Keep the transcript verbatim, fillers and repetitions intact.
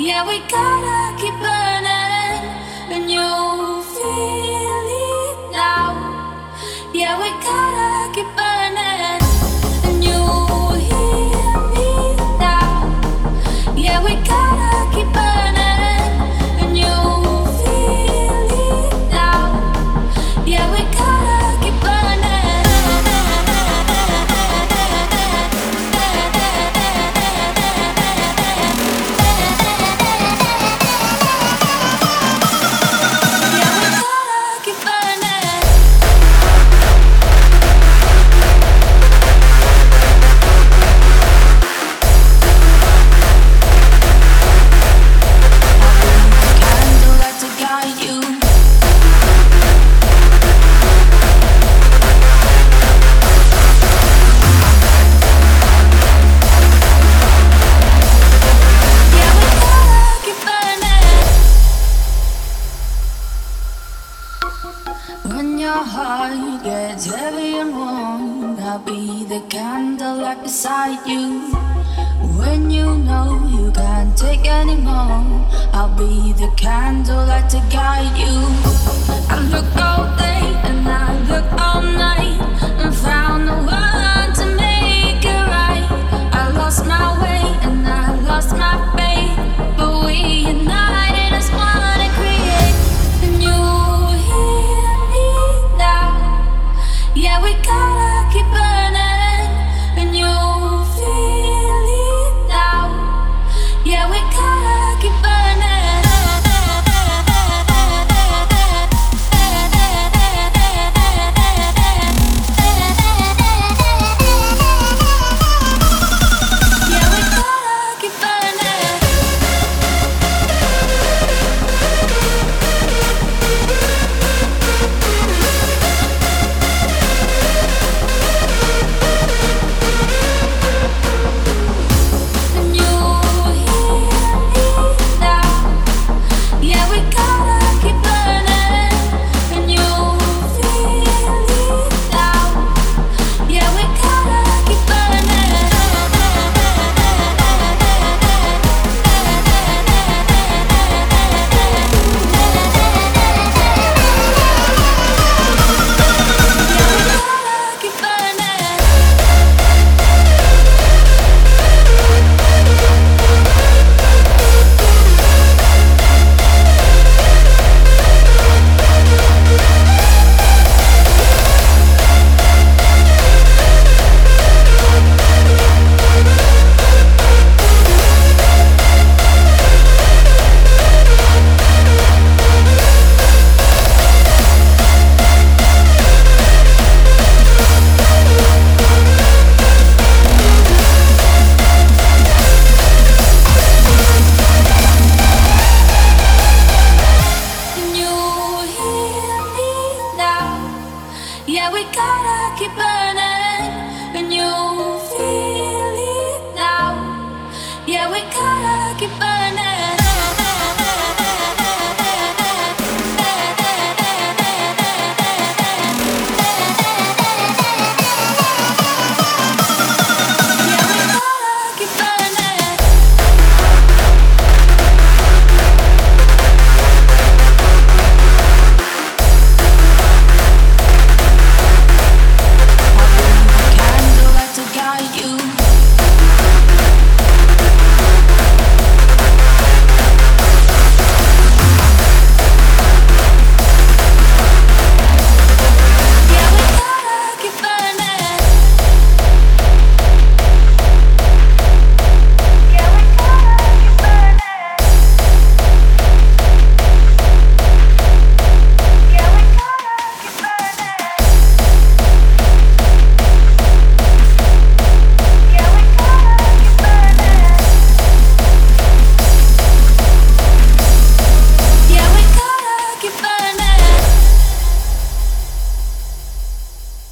Yeah, we gotta keep burning, and you feel it now. Yeah, we gotta keep burning, and you hear me now. Yeah, we gotta keep burning, and you feel it now. Yeah, we gotta keep burning. When your heart gets heavy and warm, I'll be the candle right beside you. When you know you can't take anymore, I'll be the candle light to guide you. I look all day and I look all night and found the one to make it right. I lost my way and I lost my faith, but we united as one to create a new. Yeah, we gotta keep burning, and you feel it now. Yeah, we gotta keep burning. Yeah, we gotta keep burning. Yeah, we gotta keep burning, and you feel it now. Yeah, we gotta